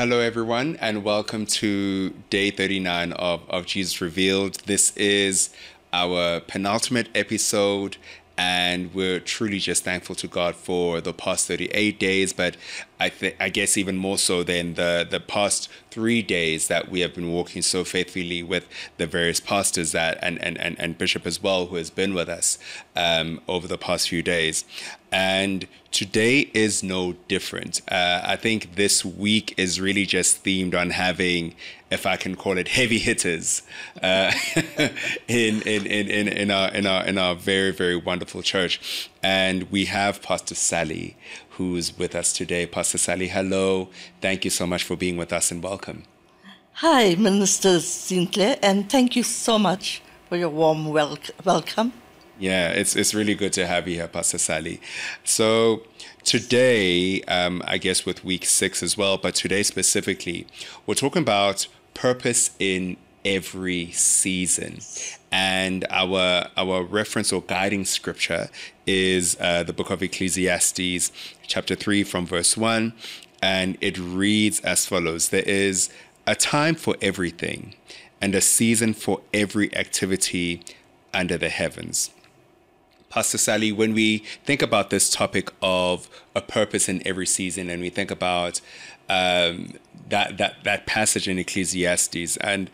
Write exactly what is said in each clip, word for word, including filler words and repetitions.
Hello, everyone, and welcome to day thirty-nine of, of Jesus Revealed. This is our penultimate episode, and we're truly just thankful to God for the past thirty-eight days, but I think I guess even more so than the, the past three days that we have been walking so faithfully with the various pastors that and, and, and, and Bishop as well, who has been with us um, over the past few days. And today is no different. Uh, I think this week is really just themed on having, if I can call it, heavy hitters uh, in, in, in, in, in, our, in, our, in our very, very wonderful church. And we have Pastor Sally, who's with us today. Pastor Sally, hello. Thank you so much for being with us and welcome. Hi, Minister Sinclair, and thank you so much for your warm wel- welcome. Yeah, it's it's really good to have you here, Pastor Sally. So today, um, I guess with week six as well, but today specifically, we're talking about purpose in every season. And our our reference or guiding scripture is uh, the book of Ecclesiastes, chapter three from verse one. And it reads as follows: there is a time for everything and a season for every activity under the heavens. Pastor Sally, when we think about this topic of a purpose in every season, and we think about um, that that that passage in Ecclesiastes, and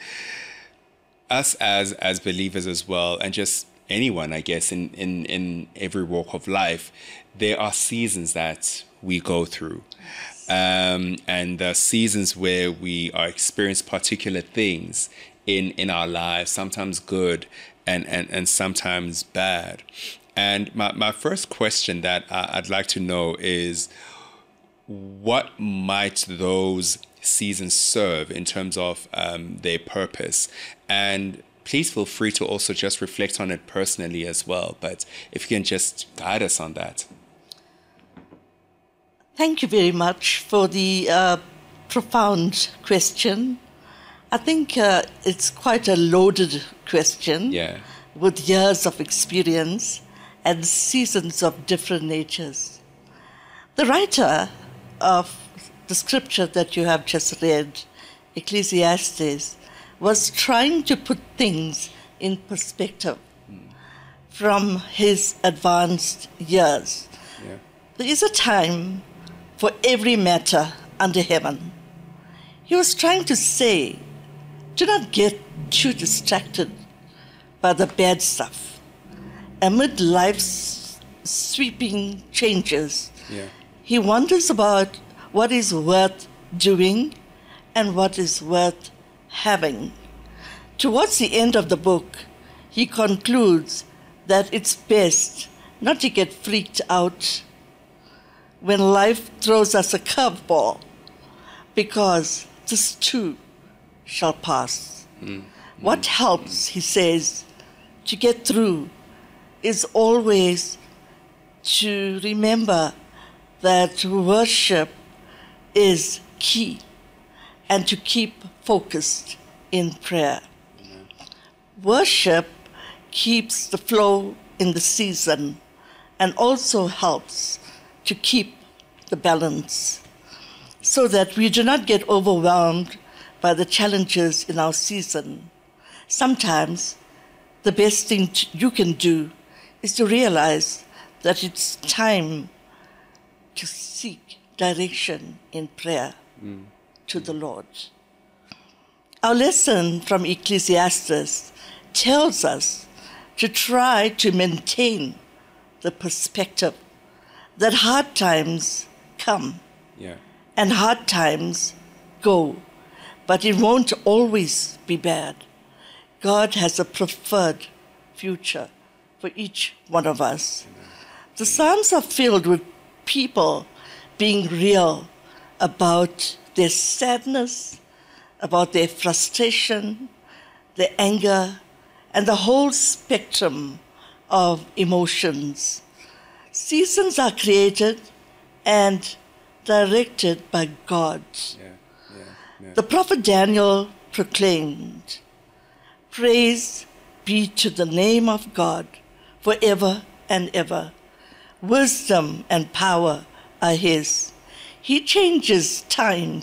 us as as believers as well, and just anyone, I guess, in, in, in every walk of life, there are seasons that we go through. Um, and the seasons where we are experiencing particular things in, in our lives, sometimes good and, and, and sometimes bad. And my, my first question that I'd like to know is, what might those seasons serve in terms of um, their purpose? And please feel free to also just reflect on it personally as well. But if you can just guide us on that. Thank you very much for the uh, profound question. I think uh, it's quite a loaded question, Yeah. with years of experience and seasons of different natures. The writer of the scripture that you have just read, Ecclesiastes, was trying to put things in perspective mm. from his advanced years. Yeah. There is a time for every matter under heaven. He was trying to say, do not get too distracted by the bad stuff. Amid life's sweeping changes, Yeah. he wonders about what is worth doing and what is worth having. Towards the end of the book, he concludes that it's best not to get freaked out when life throws us a curveball, because this too shall pass. Mm. What helps, he says, to get through is always to remember that worship is key and to keep focused in prayer. Mm-hmm. Worship keeps the flow in the season and also helps to keep the balance so that we do not get overwhelmed by the challenges in our season. Sometimes the best thing t- you can do is to realize that it's time to seek direction in prayer mm. to the Lord. Our lesson from Ecclesiastes tells us to try to maintain the perspective that hard times come yeah. and hard times go, but it won't always be bad. God has a preferred future for each one of us. The Psalms are filled with people being real about their sadness, about their frustration, their anger, and the whole spectrum of emotions. Seasons are created and directed by God. Yeah, yeah, yeah. The prophet Daniel proclaimed, "Praise be to the name of God forever and ever. Wisdom and power are his. He changes times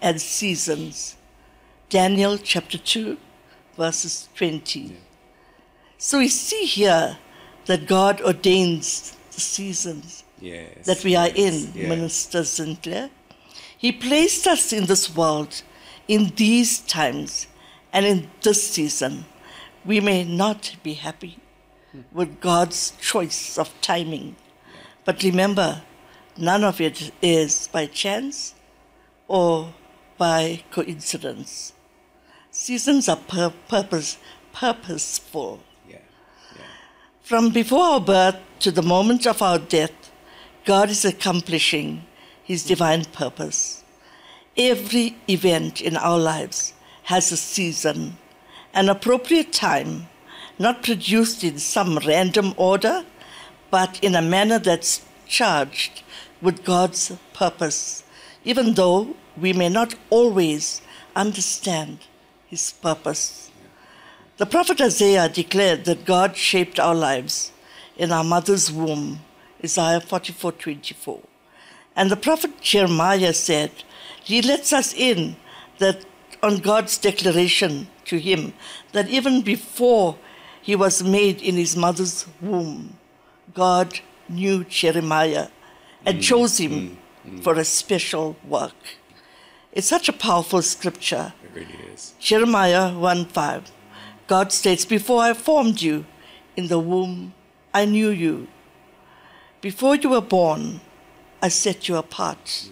and seasons. Daniel chapter two, verses twenty. Yeah. So we see here that God ordains the seasons yes, that we are yes, in, yes. Minister Sinclair. He placed us in this world, in these times, and in this season. We may not be happy with God's choice of timing, but remember, none of it is by chance or by coincidence. Seasons are pur- purpose, purposeful. Yeah. Yeah. From before our birth to the moment of our death, God is accomplishing His divine purpose. Every event in our lives has a season, an appropriate time, not produced in some random order, but in a manner that's charged with God's purpose, even though we may not always understand His purpose. The prophet Isaiah declared that God shaped our lives in our mother's womb, Isaiah forty-four twenty-four. And the prophet Jeremiah said, he lets us in that on God's declaration to him that even before he was made in his mother's womb, God knew Jeremiah and mm, chose him mm, mm. for a special work. It's such a powerful scripture. It really is. Jeremiah one five. God states, before I formed you in the womb, I knew you. Before you were born, I set you apart.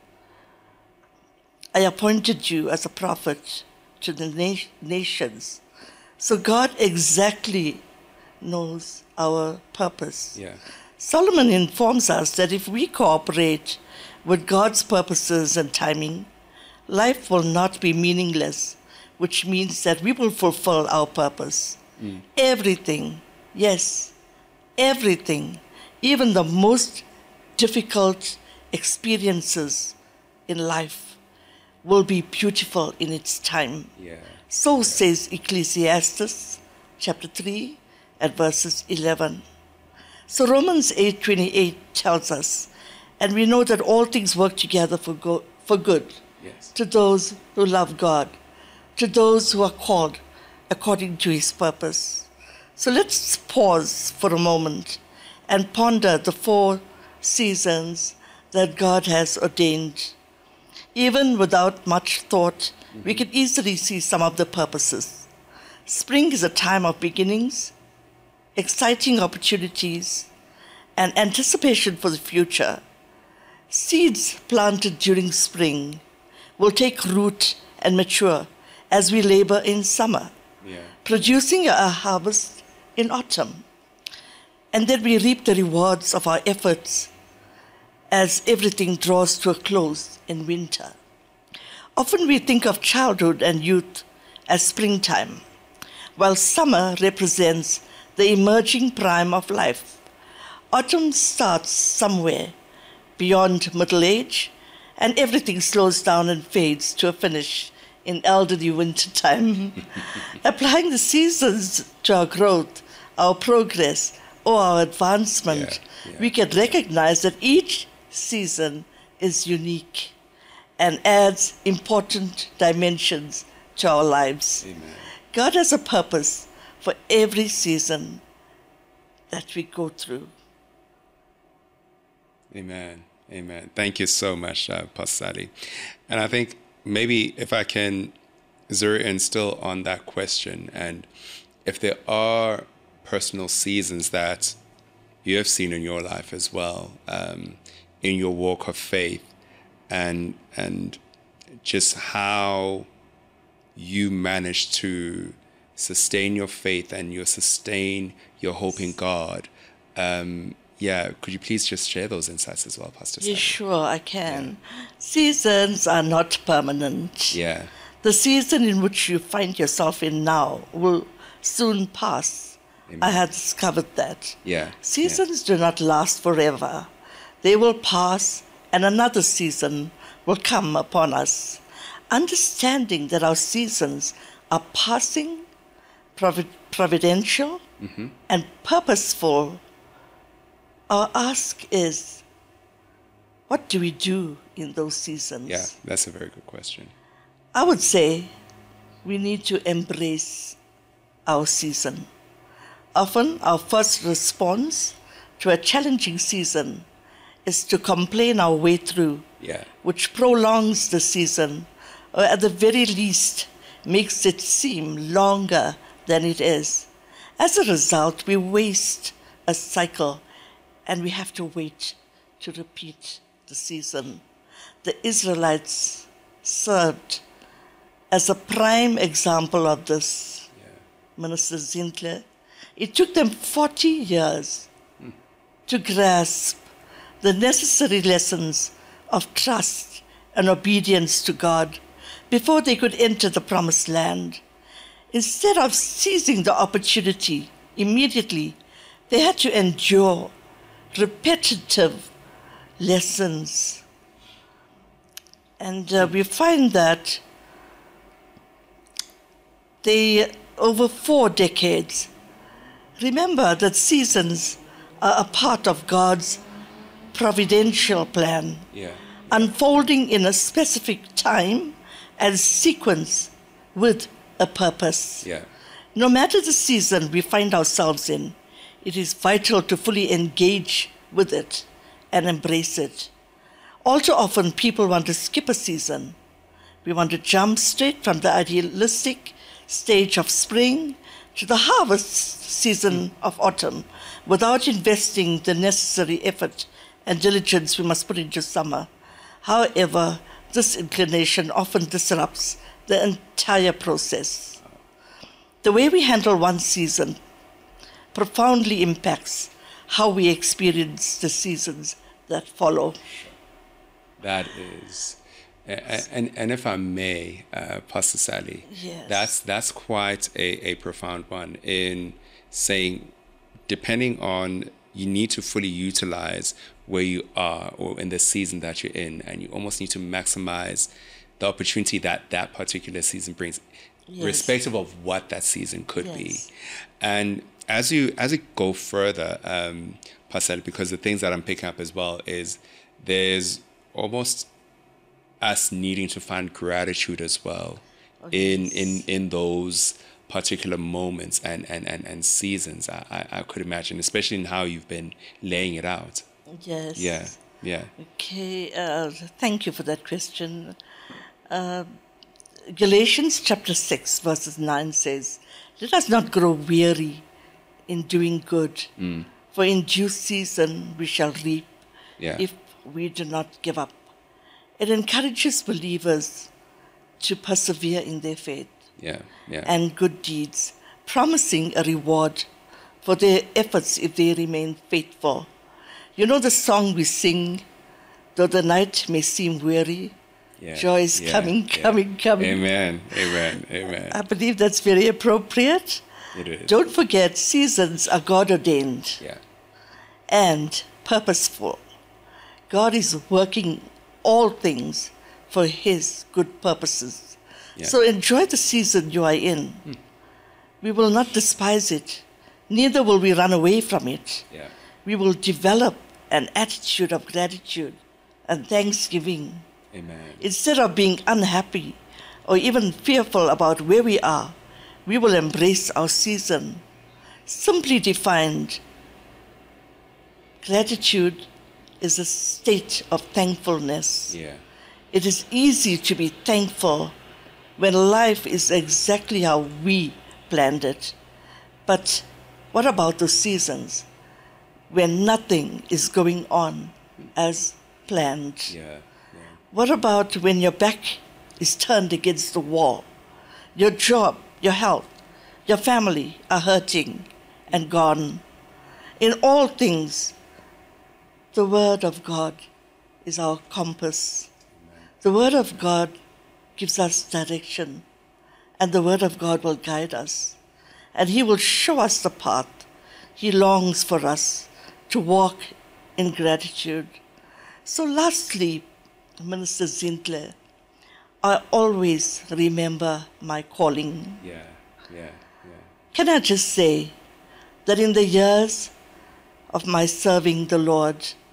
I appointed you as a prophet to the na- nations. So God exactly knows our purpose. Yeah. Solomon informs us that if we cooperate with God's purposes and timing, life will not be meaningless, which means that we will fulfill our purpose. Mm. Everything, yes, everything, even the most difficult experiences in life will be beautiful in its time. Yeah. So says Ecclesiastes chapter three and verses eleven. So Romans eight twenty-eight tells us, and we know that all things work together for, go- for good yes. to those who love God, to those who are called according to His purpose. So let's pause for a moment and ponder the four seasons that God has ordained. Even without much thought, mm-hmm. we can easily see some of the purposes. Spring is a time of beginnings, exciting opportunities, and anticipation for the future. Seeds planted during spring will take root and mature as we labor in summer, yeah. producing a harvest in autumn. And then we reap the rewards of our efforts as everything draws to a close in winter. Often we think of childhood and youth as springtime, while summer represents the emerging prime of life. Autumn starts somewhere beyond middle age, and everything slows down and fades to a finish in elderly winter time. Applying the seasons to our growth, our progress, or our advancement, yeah, yeah. we can recognize that each season is unique and adds important dimensions to our lives. Amen. God has a purpose for every season that we go through. Amen. Amen. Thank you so much, uh, Pastor Sally. And I think maybe if I can zero in still on that question, and if there are personal seasons that you have seen in your life as well, um, in your walk of faith, and and just how you manage to sustain your faith and you sustain your hope in God. Um, yeah, could you please just share those insights as well, Pastor Sally? Yeah, sure, I can. Yeah. Seasons are not permanent. Yeah. The season in which you find yourself in now will soon pass. Amen. I have discovered that. Yeah. Seasons yeah. do not last forever. They will pass, and another season will come upon us. Understanding that our seasons are passing, provid- providential, mm-hmm. and purposeful, our ask is, what do we do in those seasons? Yeah, that's a very good question. I would say we need to embrace our season. Often our first response to a challenging season is to complain our way through, Yeah. which prolongs the season, or at the very least makes it seem longer than it is. As a result, we waste a cycle and we have to wait to repeat the season. The Israelites served as a prime example of this, Yeah. Minister Zindler. It took them forty years Hmm. to grasp the necessary lessons of trust and obedience to God before they could enter the promised land. Instead of seizing the opportunity immediately, they had to endure repetitive lessons. And uh, we find that they, over four decades, remember that seasons are a part of God's providential plan, Yeah. unfolding in a specific time and sequence with a purpose. Yeah. No matter the season we find ourselves in, it is vital to fully engage with it and embrace it. All too often, people want to skip a season. We want to jump straight from the idealistic stage of spring to the harvest season of autumn without investing the necessary effort and diligence we must put into summer. However, this inclination often disrupts the entire process. The way we handle one season profoundly impacts how we experience the seasons that follow. That is, and and, and if I may, uh, Pastor Sally, Yes. that's that's quite a, a profound one in saying, depending on, you need to fully utilize where you are or in the season that you're in, and you almost need to maximize the opportunity that that particular season brings, Yes. irrespective of what that season could Yes. be. And as you as you go further, um, Pastor, because the things that I'm picking up as well is there's almost us needing to find gratitude as well Oh, in yes. in in those particular moments and and and, and seasons. I, I I could imagine, especially in how you've been laying it out. Yes. Yeah, yeah, Okay, uh, thank you for that question. Uh, Galatians chapter six, verses nine says, "Let us not grow weary in doing good, for in due season we shall reap yeah, if we do not give up." It encourages believers to persevere in their faith yeah, yeah. and good deeds, promising a reward for their efforts if they remain faithful. You know the song we sing, "Though the night may seem weary, Yeah, joy is yeah, coming, yeah. coming, coming." Amen, amen, amen. I believe that's very appropriate. It is. Don't forget, seasons are God ordained Yeah, and purposeful. God is working all things for His good purposes. Yeah. So enjoy the season you are in. We will not despise it, neither will we run away from it. yeah, We will develop an attitude of gratitude and thanksgiving. amen. Instead of being unhappy or even fearful about where we are, we will embrace our season. Simply defined, gratitude is a state of thankfulness. Yeah, It is easy to be thankful when life is exactly how we planned it. But what about those seasons when nothing is going on as planned? yeah, yeah, What about when your back is turned against the wall? Your job, your health, your family are hurting and gone. In all things, the Word of God is our compass. The Word of God gives us direction, and the Word of God will guide us, and He will show us the path. He longs for us to walk in gratitude. So lastly, Minister Zindler, I always remember my calling. yeah, yeah, yeah. Can I just say that in the years of my serving the Lord,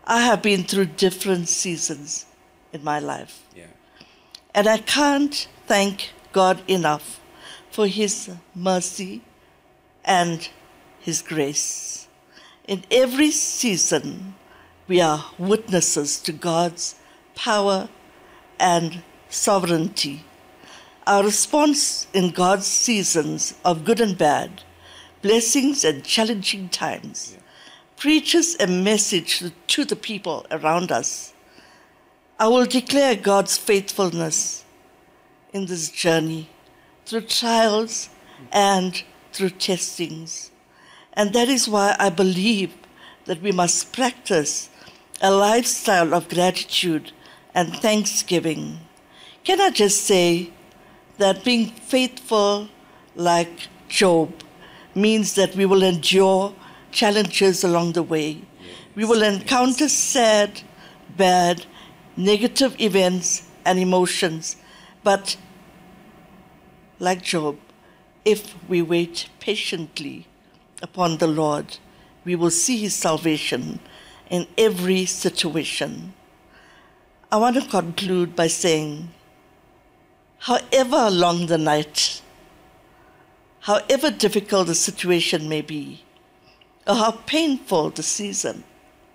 I have been through different seasons in my life. Yeah. And I can't thank God enough for His mercy and His grace. In every season, we are witnesses to God's power and sovereignty. Our response in God's seasons of good and bad, blessings and challenging times, yeah. preaches a message to the people around us. I will declare God's faithfulness in this journey through trials and through testings. And that is why I believe that we must practice a lifestyle of gratitude and thanksgiving. Can I just say that being faithful like Job means that we will endure challenges along the way. Yes. We will encounter sad, bad, negative events and emotions. But like Job, if we wait patiently upon the Lord, we will see His salvation in every situation. I want to conclude by saying, however long the night, however difficult the situation may be, or how painful the season,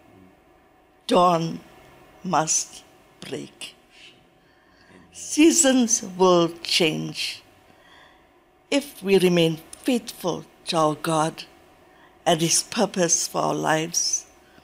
dawn must break. Seasons will change if we remain faithful to our God and His purpose for our lives.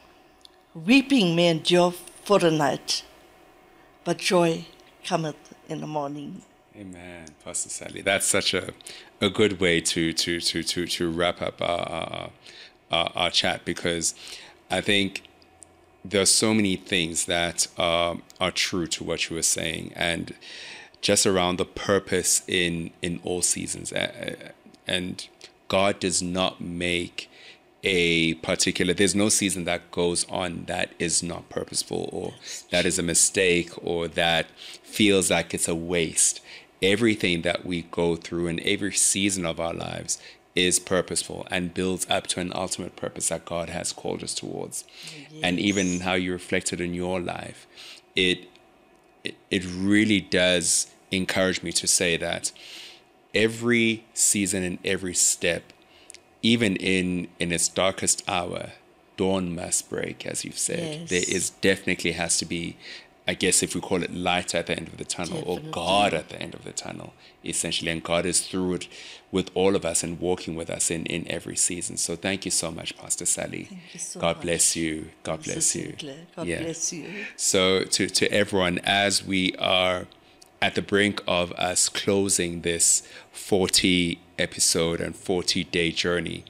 Weeping may endure for a night, but joy cometh in the morning. Amen, Pastor Sally. That's such a, a good way to to to to to wrap up our our, our our chat, because I think there are so many things that uh, are true to what you were saying, and just around the purpose in in all seasons. And God does not make a particular, there's no season that goes on that is not purposeful, or that is a mistake, or that feels like it's a waste. Everything that we go through in every season of our lives is purposeful and builds up to an ultimate purpose that God has called us towards. Yes. And even how you reflected in your life, it, it it really does encourage me to say that every season and every step, even in, in its darkest hour, dawn must break, as you've said. Yes. There is definitely has to be, I guess if we call it light at the end of the tunnel, definitely. Or God at the end of the tunnel, essentially. And God is through it with all of us and walking with us in, in every season. So thank you so much, Pastor Sally. Thank you so God much. bless you. God I'm bless so you. God yeah. bless you. So to, to everyone, as we are at the brink of us closing this forty episode and forty day journey,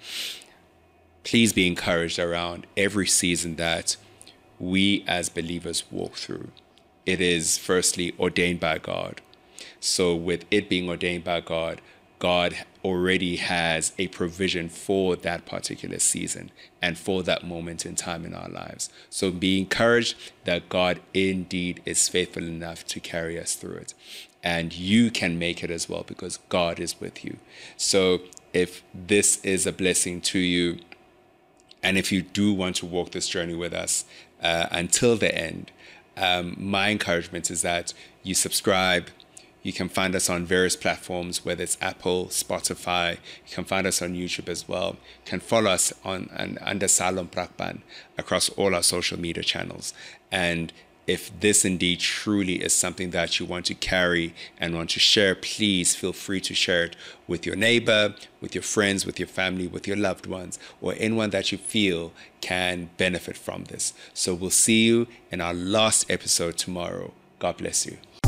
please be encouraged around every season that we as believers walk through. It is firstly ordained by God. So with it being ordained by God, God already has a provision for that particular season and for that moment in time in our lives. So be encouraged that God indeed is faithful enough to carry us through it. And you can make it as well, because God is with you. So if this is a blessing to you, and if you do want to walk this journey with us uh, until the end, um, my encouragement is that you subscribe. You can find us on various platforms, whether it's Apple, Spotify. You can find us on YouTube as well. You can follow us on, on under Salom Prakpan across all our social media channels. And if this indeed truly is something that you want to carry and want to share, please feel free to share it with your neighbor, with your friends, with your family, with your loved ones, or anyone that you feel can benefit from this. So we'll see you in our last episode tomorrow. God bless you.